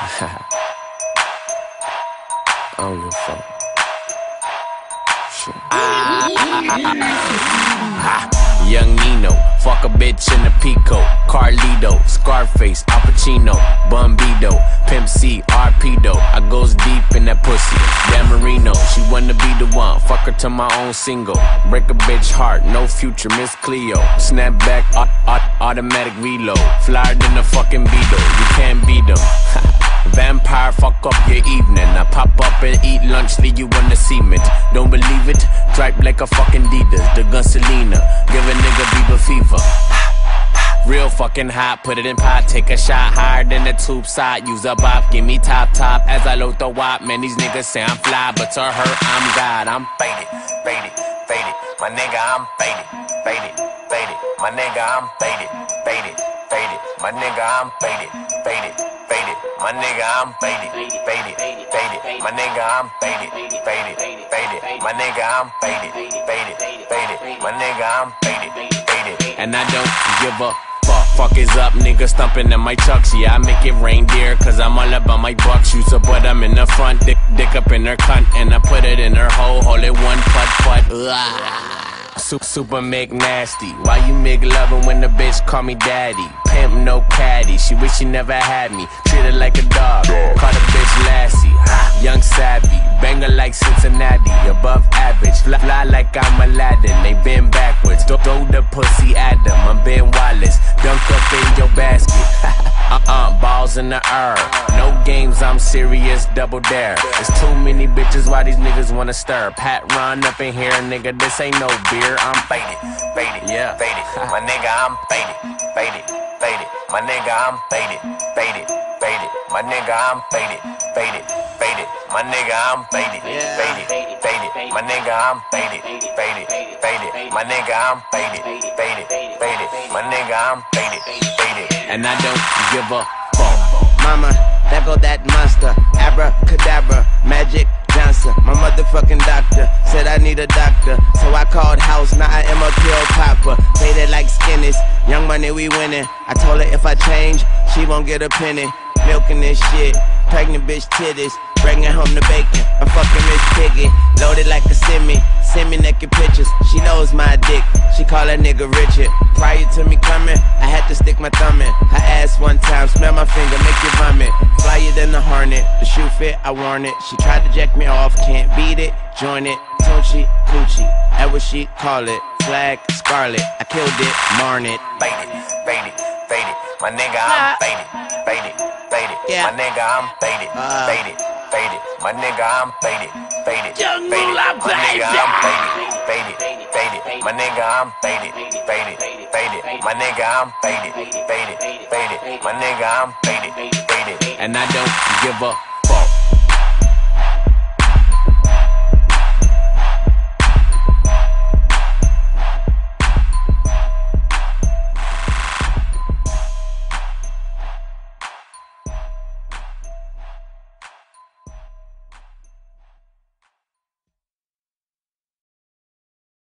I don't give a fuck. Shit. Young Nino, fuck a bitch in a Pico, Carlito, Scarface, Al Pacino, Bumbido, Pimp C, Arpedo. I goes deep in that pussy, Dan Marino. She wanna be the one, fuck her to my own single. Break a bitch heart, no future, Miss Cleo. Snap back, automatic reload. Flyer than a fucking Beetle, you can't beat them. Vampire, fuck up your evening. I pop up and eat lunch, leave you on the cement. Don't believe it? Dripe like a fucking Adidas, the gun Selena. Give a nigga Bieber fever. Real fucking hot, put it in pot, take a shot higher than the tube side. Use a bop, give me top as I load the wop. Man, these niggas say I'm fly, but to her, I'm God. I'm faded, faded, faded. My nigga, I'm faded, faded, faded. My nigga, I'm faded, faded, faded. My nigga, I'm faded, faded, faded. My nigga, I'm faded, faded, faded. My nigga, I'm faded, faded, faded. My nigga, I'm faded, faded, faded. My nigga, I'm faded, faded. And I don't give a fuck is up, nigga stumping in my chucks. Yeah, I make it reindeer, cause I'm all about my buck shooter. But I'm in the front, dick up in her cunt. And I put it in her hole, hold it one putt. Super nasty. Why you make loving when the bitch call me daddy? Pimp no caddy, she wish she never had me. Treat her like a dog, call the bitch Lassie. Young savvy, banger like Cincinnati. Above average, fly like I'm Aladdin. They bend backwards, throw the pussy at them. I'm Ben Wallace, dunk up in your basket. Balls in the air. No games, I'm serious, double dare. There's too many bitches, why these niggas wanna stir? Pat run up in here, nigga, this ain't no beer. I'm faded, faded, yeah, faded. My nigga, I'm faded, faded, faded. My nigga, I'm faded, faded, faded. My nigga, I'm faded, faded, faded. My nigga, I'm faded, faded, faded. My nigga, I'm faded, faded, faded. My nigga, I'm faded, faded, faded. My nigga, I'm faded, faded. And I don't give a fuck. Mama, there go that monster. Abracadabra, Magic Johnson. My motherfucking doctor said I need a doctor. So I called house, now I am a pill popper. Faded like skinnies, young money we winning. I told her if I change, she won't get a penny. Milking this shit, pregnant bitch titties. Bringing home the bacon, I'm fucking Miss Piggy. Loaded like a send me naked pictures. She knows my dick, she call that nigga Richard. Prior to me coming, I had to stick my thumb in her ass one time, smell my finger, make you vomit. Flyer than a hornet, the shoe fit, I worn it. She tried to jack me off, can't beat it, join it. Tunchi, coochie, that what she call it. Flag, scarlet, I killed it, marn it. Faded, faded, faded. My nigga, I'm faded, faded, faded. Yeah. My nigga, I'm faded, faded, faded. My nigga, I'm faded, faded, faded. My nigga, I'm faded, faded, faded. My nigga, I'm faded, faded, faded. My nigga, I'm faded, faded, faded. My nigga, I'm faded, faded. And I don't give a